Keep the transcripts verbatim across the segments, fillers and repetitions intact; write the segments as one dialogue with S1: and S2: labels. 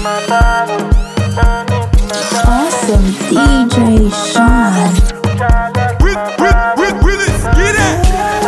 S1: Awesome D J Sean.
S2: Will, will, will, Willis, get it!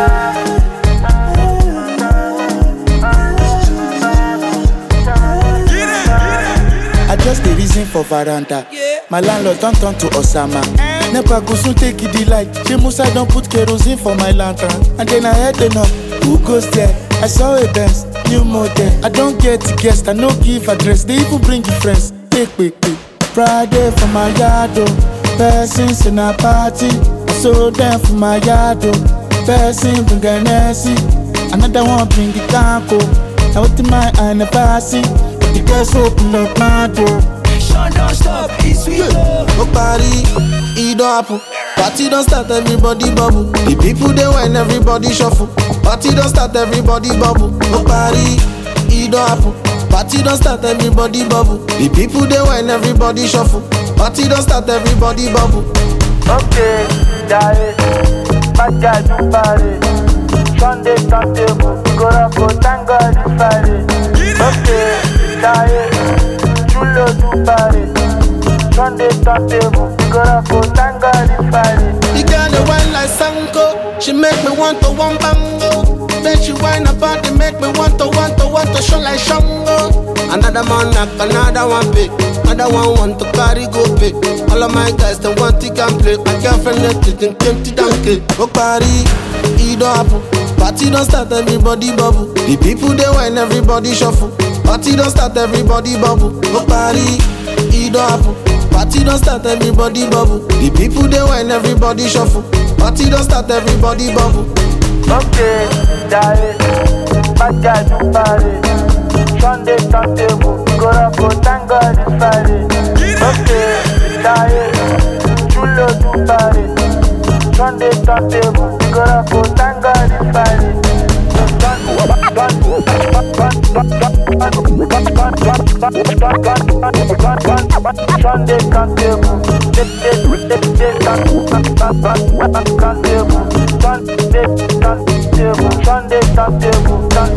S2: Get it, get it!
S3: I just the reason for veranda. Yeah. My landlord don't turn to Osama. Eh. Never go soon take it the light. She Musa don't put kerosene for my lantern. And then I heard enough. Who goes there? I saw a Benz, new model. I don't get guests, I no give address. They even bring your friends. Take, quick, quick. Friday for my yard, oh. Persons in a party. I saw them for my yard, oh. Person bring a Nessie. Another one bring the tanko. Now what in my eye never see. The girls open up my door.
S4: Sean don't stop, it's sweet love.
S5: No party, it don't happen. Party don't start, everybody bubble. The people they wine, everybody shuffle. Party don't start, everybody bubble. No party, it don't happen. Party don't start, everybody bubble. The people they wine, everybody shuffle. Party don't start, everybody bubble.
S6: Okay, die. Bad guy do party. Sunday turntable. Go rock, go thank God it's Friday. Okay, die. Chulo do party. Sunday turntable. Go rock, go thank God it's Friday.
S5: The girl they wine like Sanko. She make me want to one bango. Then she whine about it, make me want to, want to, want to show like Shango. Another man knock, another one pick. Another one want to carry, go pick. All of my guys, they want to can play. My girlfriend left it and came to donkey. Go party, it don't happen. Party don't start, everybody bubble. The people they wine, everybody shuffle. Party don't start, everybody bubble. Go party, it don't happen. Party don't start, everybody bubble. The people they wine, everybody shuffle. Party don't start, everybody bubble.
S6: Okay, die. Bad guy do party. Sunday turntable. Go rock, go thank God it's Friday. Okay, die. Chulo do party. Sunday turntable. Go rock, go thank God it's Friday. Sunday turntable. Sunday turntable. Sunday turntable. Sunday turntable.